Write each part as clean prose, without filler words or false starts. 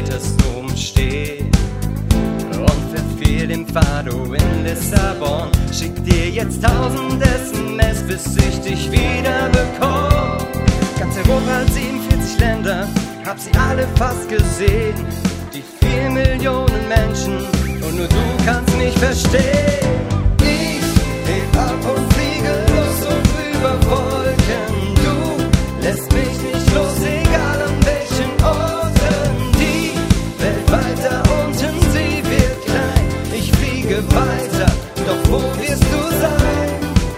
Petersdom steht und verfiel dem Fado in Lissabon. Schick dir jetzt 1000 SMS, bis ich dich wieder bekomm. Ganz Europa hat 47 Länder, hab sie alle fast gesehen. Die 4 Millionen Menschen und nur du kannst mich verstehen. Ich heb ab und fliege los und über Wolken. Du lässt mich nicht los, egal an welchen Orten. Die Welt weiter unten, sie wird klein. Ich fliege weiter, doch wo wirst du sein?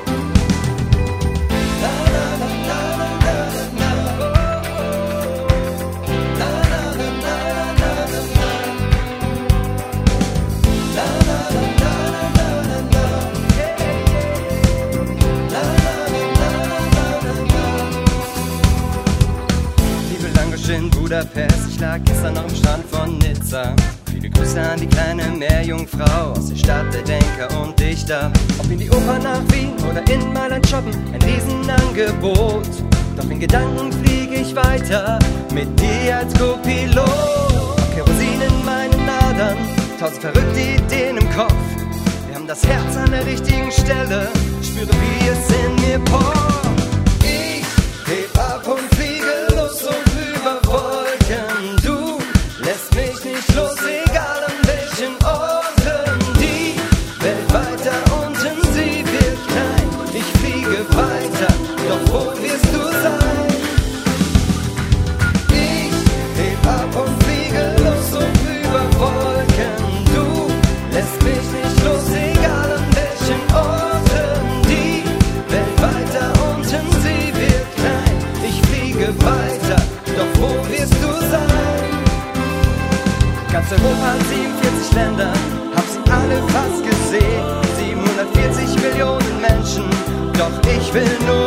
In Budapest, ich lag gestern noch am Strand von Nizza. Viele Grüße an die kleine Meerjungfrau aus der Stadt der Denker und Dichter. Ob in die Oper nach Wien oder in Mailand shoppen, ein Riesenangebot. Doch in Gedanken fliege ich weiter mit dir als Co-Pilot. Kerosin in meinen Adern, 1000 verrückte Ideen im Kopf. Wir haben das Herz an der richtigen Stelle, spüre wie es in mir pocht. Ich heb ab und fliege los und über Wolken. Du lässt mich nicht los, egal an welchen Orten. Die Welt weiter unten, sie wird klein. Ich fliege weiter, doch wo wirst du sein? Ich heb ab und fliege los und über Wolken. Du lässt mich nicht los, egal an welchen Orten. Die Welt weiter unten, sie wird klein. Ich fliege weiter, doch wo wirst du sein? Ganz Europa hat 47 Länder, hab sie alle fast gesehen. 740 Millionen Menschen, doch ich will nur